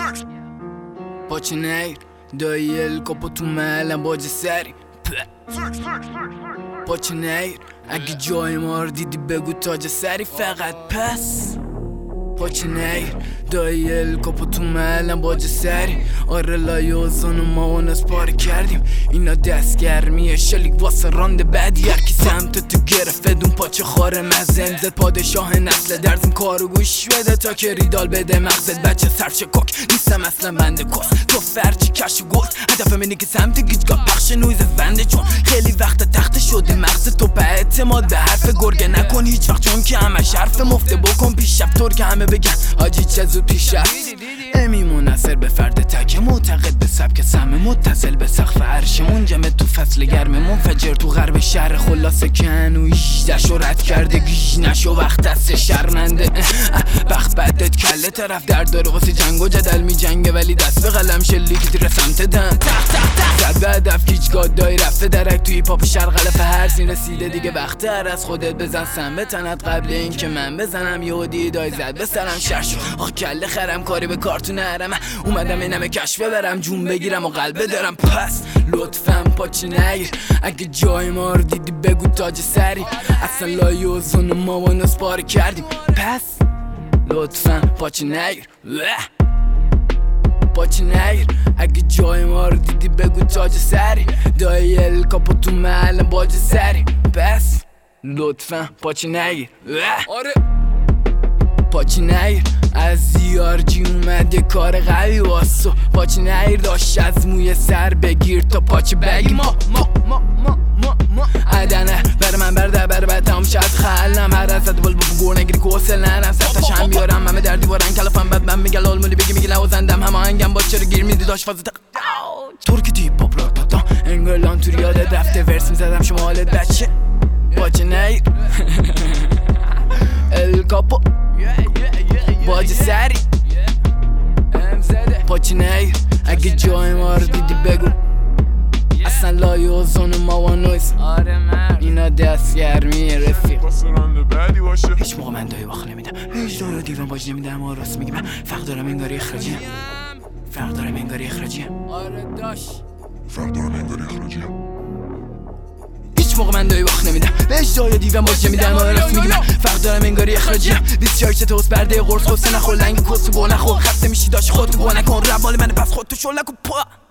باچه نیر دایی الکاپو تو محلم باج سری باچه نیر اگه جای ما رو دیدی بگو تاج سری فقط پس باچه نیر دایی الکاپو تو محلم باج سری آره لایوزان و مامان از پاره کردیم اینا دستگرمیه شلیک واسه رانده بعدی هرکی سمت تو گرفت دون پاچه خاره مزم زد پادشاه نسل درزم کارو گوش بده تا که ریدال بده مغزت بچه سرچه کک نیستم اصلا بنده کس تو فرچی کش و گل هدفم اینه که سمت گیجگاه پخش نویز زنده چون خیلی وقت تخت شده مغز تو به اعتماد به حرف گرگه نکن هیچ وقت چون که همش حرف مفته بکن پیشرفت طور که همه بگن آجی چه زود پیشرفت امی منصر به فرد تک معتقد به سبک سم متصل به سقف عرش منجمد تو فصل گرم منفجر تو غرب شهر خلاصه که هنویش دشو رد کرده گیش نشو وقت دست شرمنده بخت بدت کله طرف درد داره واسه جنگ و جدل می جنگه ولی دست به قلم شلیک دیر سمت دن زد به هدف گیجگاه دایی رفته درک توی پاپ شرقلف هر زین رسیده دیگه وقت هر از خودت بزن سم به تنت قبل این که من بزنم یهودی دای زد به سرم شرش آخ کله خرم کاری به کارتون هرم اومدم اینمه کشف ببرم جون بگیرم و قلبه دارم پس لطفاً پاچه نگیر اگه جای ما رو دیدی بگو تاج سری اصلا لایوزان و مامان از پاره کردیم پس لطفاً پاچه نگیر پاچه نگیر اگه جای ما رو دیدی بگو تاج سری دایی الکاپو تو محلم باج سری پس لطفاً پاچه نگیر آره پاچه نگیر از زیارجی اومد یه کار قوی واسو پاچه نگیر داشت از موی سر بگیر تا پاچه بگی ما عدنه بر من برده بر بعد تمام شد خلنم هر از بل بگور نگیری کوسل نرم سفتش هم بیارم همه دردی بارن کلافم بد من میگه لال مولی بگی میگه لوزندم همه هنگم با چرا گیر میدی داشت فازه ترکی توی پاپ را تاتا انگلان تو ریاده رفته ورس میزدم شما حالت بچه پاچه نگیر الکاپو باج سری پاچه نگیر اگه جای ما رو دیدی بگو اصلا لایوزان و ماوانویز اینا دستگرمی رفیق هیچ موقع من دایی واخ نمیدم هیچ دارو دیوان باج نمیدم و راست میگی من فرق دارم انگاری اخراجیم فرق دارم انگاری اخراجیم آره داشت فرق دارم انگاری اخراجیم موقع من دایی واخ نمیدم بهش جای دیوان باج نمیدم و راست میگی من فرق دارم انگاری اخراجیم 24 توست برده قرص خسته نخور لنگ کس و گو نخور خسته میشی داشت خودتو گو نکن روال من پس خودتو شل نکن